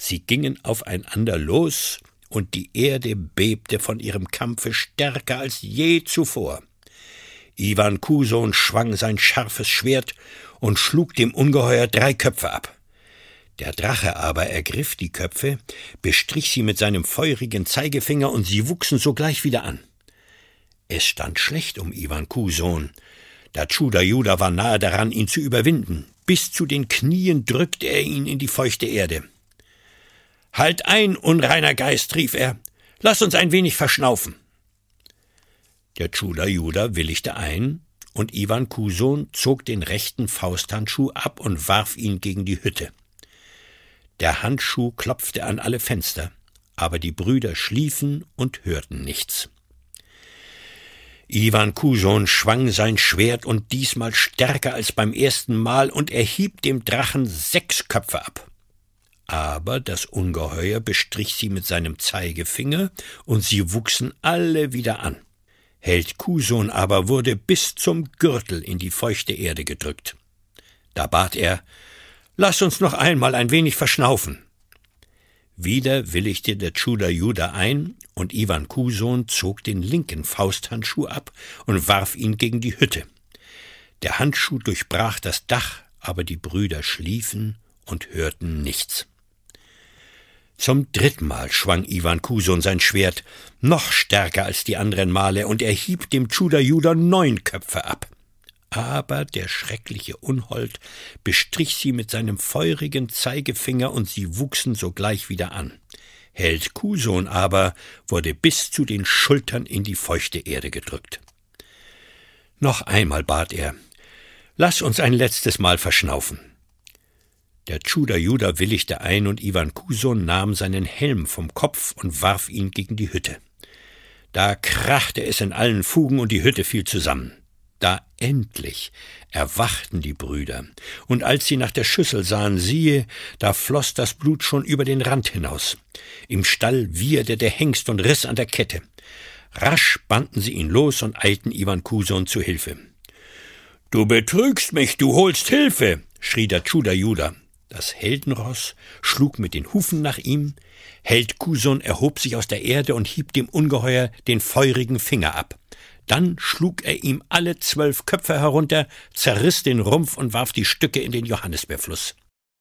Sie gingen aufeinander los, und die Erde bebte von ihrem Kampfe stärker als je zuvor. Iwan Kuhsohn schwang sein scharfes Schwert und schlug dem Ungeheuer 3 Köpfe ab. Der Drache aber ergriff die Köpfe, bestrich sie mit seinem feurigen Zeigefinger, und sie wuchsen sogleich wieder an. Es stand schlecht um Iwan Kuhsohn. Der Chuda-Juda war nahe daran, ihn zu überwinden. Bis zu den Knien drückte er ihn in die feuchte Erde. »Halt ein, unreiner Geist«, rief er, »lass uns ein wenig verschnaufen.« Der Chuda-Juda willigte ein, und Iwan Kuhsohn zog den rechten Fausthandschuh ab und warf ihn gegen die Hütte. Der Handschuh klopfte an alle Fenster, aber die Brüder schliefen und hörten nichts. Iwan Kuhsohn schwang sein Schwert, und diesmal stärker als beim ersten Mal, und er hieb dem Drachen 6 Köpfe ab. Aber das Ungeheuer bestrich sie mit seinem Zeigefinger, und sie wuchsen alle wieder an. Held Kuhsohn aber wurde bis zum Gürtel in die feuchte Erde gedrückt. Da bat er: »Lass uns noch einmal ein wenig verschnaufen.« Wieder willigte der Chuda-Juda ein, und Iwan Kuhsohn zog den linken Fausthandschuh ab und warf ihn gegen die Hütte. Der Handschuh durchbrach das Dach, aber die Brüder schliefen und hörten nichts. Zum 3. Mal schwang Iwan Kuhsohn sein Schwert, noch stärker als die anderen Male, und er hieb dem Chuda-Juda 9 Köpfe ab. Aber der schreckliche Unhold bestrich sie mit seinem feurigen Zeigefinger, und sie wuchsen sogleich wieder an. Held Kuhsohn aber wurde bis zu den Schultern in die feuchte Erde gedrückt. Noch einmal bat er: »Lass uns ein letztes Mal verschnaufen.« Der Chuda-Juda willigte ein, und Iwan Kuhsohn nahm seinen Helm vom Kopf und warf ihn gegen die Hütte. Da krachte es in allen Fugen, und die Hütte fiel zusammen. Da endlich erwachten die Brüder, und als sie nach der Schüssel sahen, siehe, da floss das Blut schon über den Rand hinaus. Im Stall wieherte der Hengst und riss an der Kette. Rasch banden sie ihn los und eilten Iwan Kuhsohn zu Hilfe. »Du betrügst mich, du holst Hilfe«, schrie der Chuda-Juda. Das Heldenross schlug mit den Hufen nach ihm. Held Kuhsohn erhob sich aus der Erde und hieb dem Ungeheuer den feurigen Finger ab. Dann schlug er ihm alle 12 Köpfe herunter, zerriss den Rumpf und warf die Stücke in den Johannisbeerfluss.